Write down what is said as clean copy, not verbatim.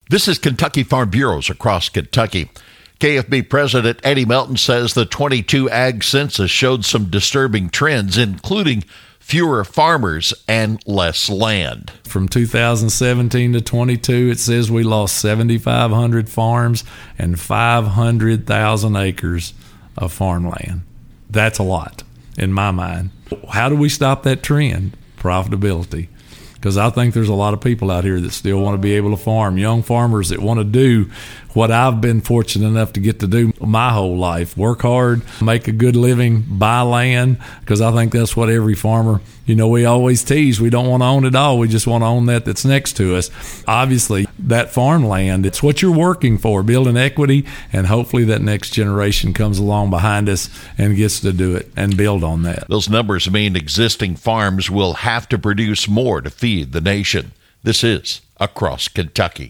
This is Kentucky Farm Bureaus across Kentucky. KFB President Eddie Melton says the 22 Ag Census showed some disturbing trends, including fewer farmers and less land. From 2017 to 22, it says we lost 7,500 farms and 500,000 acres of farmland. That's a lot in my mind. How do we stop that trend? Profitability. Because I think there's a lot of people out here that still want to be able to farm, young farmers that want to do what I've been fortunate enough to get to do my whole life. Work hard, make a good living, buy land, because I think that's what every farmer, we always tease, we don't want to own it all. We just want to own that's next to us. Obviously, that farmland, it's what you're working for, building equity, and hopefully that next generation comes along behind us and gets to do it and build on that. Those numbers mean existing farms will have to produce more to feed the nation. This is Across Kentucky.